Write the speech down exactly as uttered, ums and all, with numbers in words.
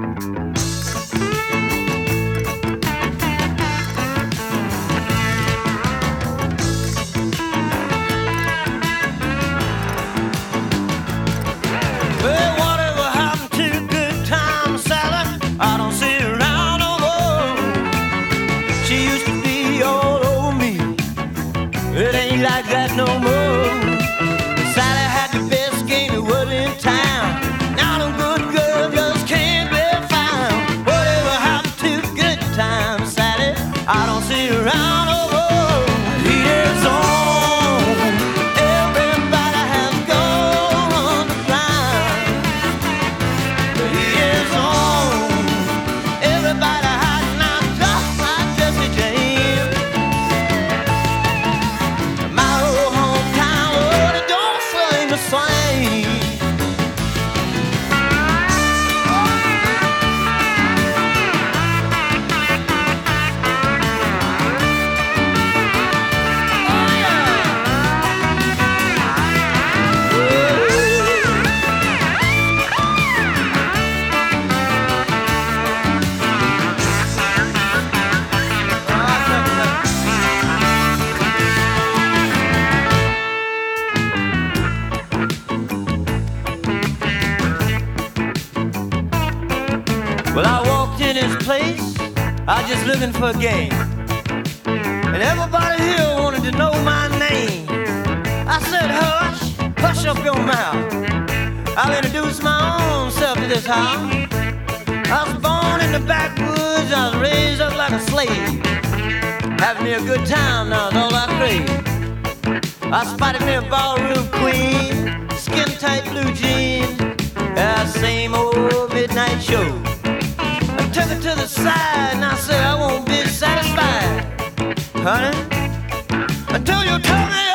Well, whatever happened to good time Sally? I don't see her around no more. She used to be all over me. It ain't like that no more. Sally had the best game that was in town. Now them good girls just can't be found. Whatever happened to good time Sally? I don't see her around no more. He is on. Everybody has gone to blind. He is on. Everybody hiding out just like Jesse James. My old hometown, oh, it don't seem the same. Well, I walked in his place, I was just looking for a game. And everybody here wanted to know my name. I said, hush, hush up your mouth. I'll introduce my own self to this house. I was born in the backwoods, I was raised up like a slave. Having me a good time now is all I crave. I spotted me a ballroom queen, skin-tight blue jeans, that same old midnight show. I took her to the side and I said I won't be satisfied, honey, until you tell me